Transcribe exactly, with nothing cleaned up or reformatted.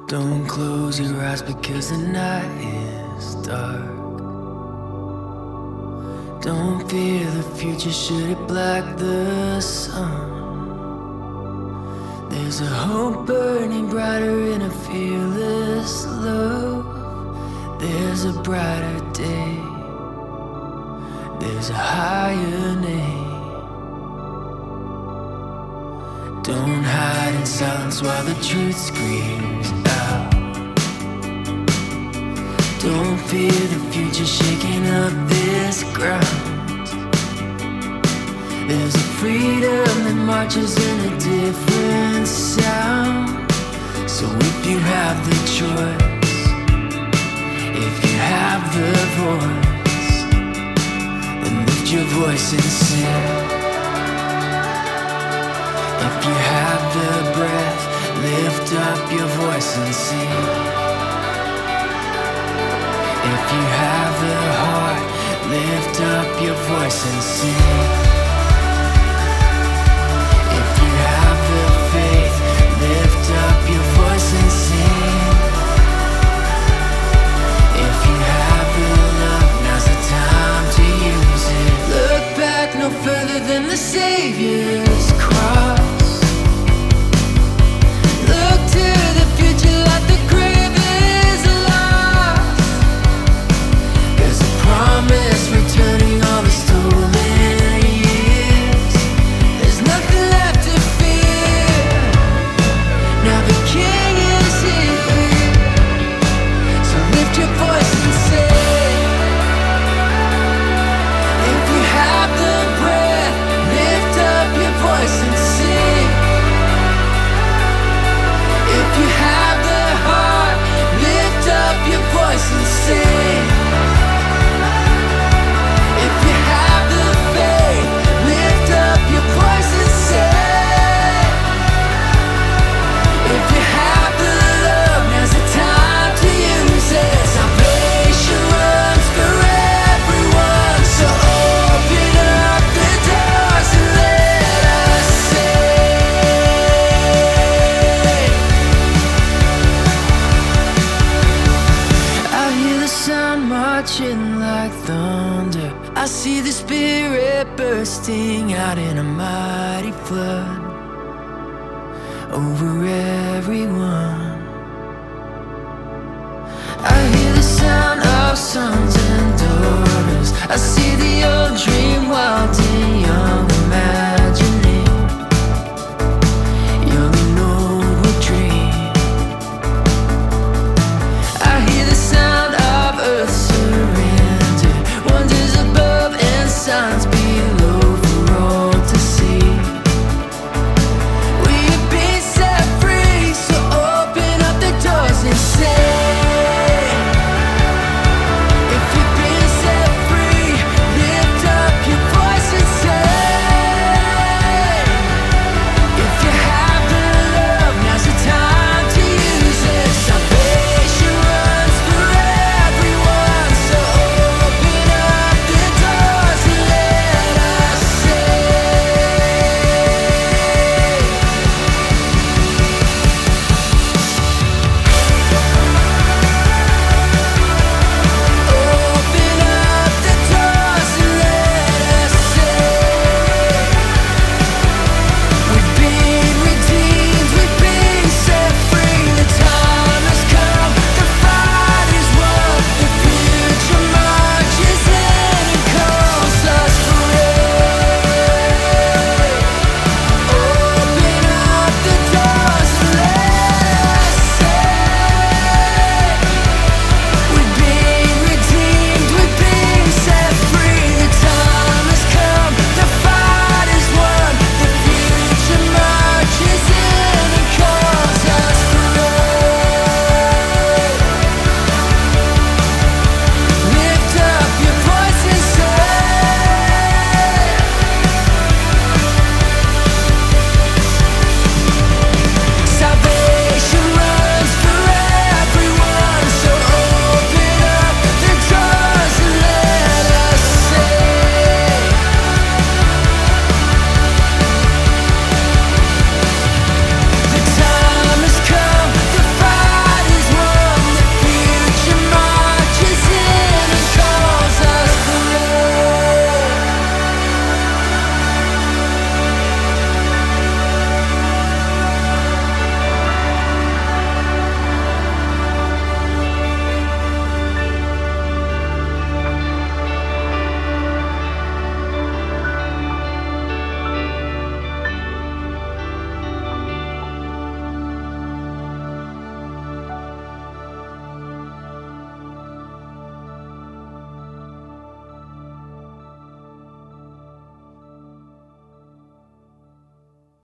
Don't close your eyes because the night is dark. Don't fear the future should it black the sun. There's a hope burning brighter in a fearless love. There's a brighter day. There's a higher name. Don't hide in silence while the truth screams out. Don't fear the future shaking up this ground. There's a freedom that marches in a different sound. So if you have the choice, if you have the voice, then lift your voice and sing. If you have the breath, lift up your voice and sing. If you have the heart, lift up your voice and sing. If you have the faith, lift up your voice and sing. If you have the love, now's the time to use it. Look back no further than the Savior's cross. Returning all the stolen years. There's nothing left to fear. Now the King is here. So lift your voice and say, if you have the breath, lift up your voice and sing. If you have the heart, lift up your voice and sing. Marching like thunder, I see the Spirit bursting out in a mighty flood over everyone. I hear the sound of sons and daughters. I see the old dream